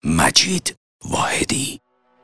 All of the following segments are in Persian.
مجید واحدی.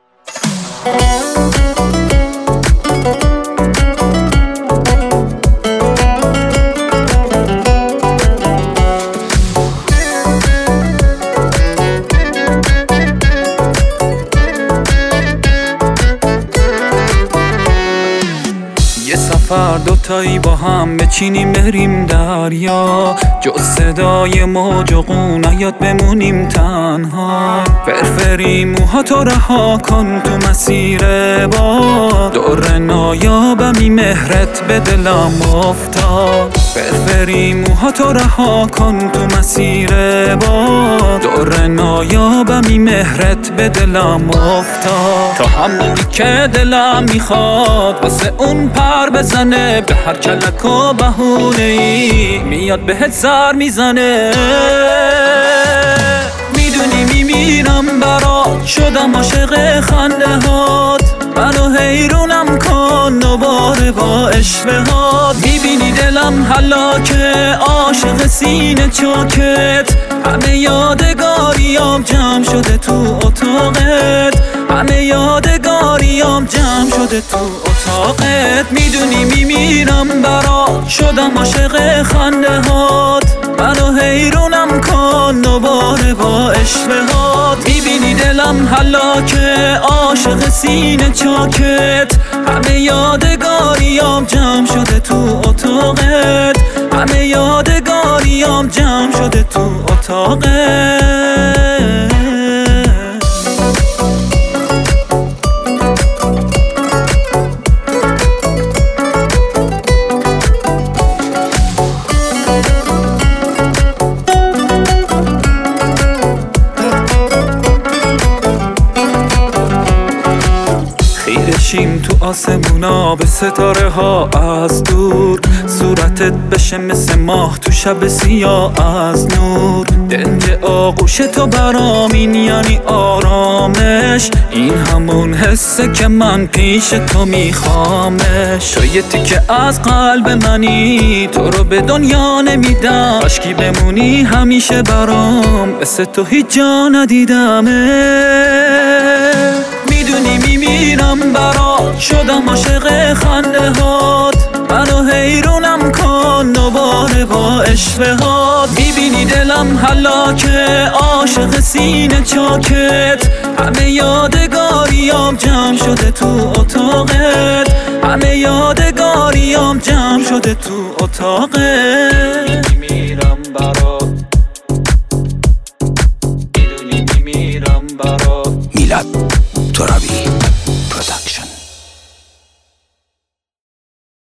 یه سفر دوتایی با هم بچینیم بریم دریا، جز صدای موج و قون نیاد بمونیم تنها. فرفری موهاتو رها کن تو مسیر باد، دور نایابمی مهرت به دلم افتاد. فرفری موهاتو رها کن تو مسیر باد، دور نایابمی مهرت به دلم افتاد. تا همونی که دلم میخواد واسه اون پر بزنه، به هر کلک و بهونه‌ای میاد بهت سر میزنه. میدونی میمیرم برات، شدم عاشق خنده هات، منو حیرونم کن دوباره با اشوهات. میبینی دلم هلاکه، عاشق سینه چاکت، همه یادگاریام جمع شده تو اتاقت، همه یادگاریام جمع شده تو اتاقت. میدونی میمیرم برات، شدم عاشق خنده هات، منو حیرونم کن دوباره با اشوهات. میبینی دلم هلاکه، عاشق سینه چاکت، همه یادگاریام جمع شده تو اتاقت، همه یادگاریام جمع شده تو اتاقت. خیرشیم تو آسمونا به ستاره ها از دور، صورتت بشه مثل ماه تو شب سیاه از نور. دنج آغوش تو برام این یعنی آرامش، این همون حسه که من پیش تو میخوامش. تو یه تیکه از قلب منی، تو رو به دنیا نمیدم، کاشکی بمونی همیشه برام، مثل تو هیچ جا ندیدمه. میدونی میمیرم برات، شدم عاشق خنده هات، منو حیرونم کن دوباره با اشوهات. میبینی دلم هلاکه، عاشق سینه چاکت، همه یادگاریام جمع شده تو اتاقت، همه یادگاریام جمع شده تو اتاقت. میمیرم برات، میدونی میمیرم برات. میلاد ترابی.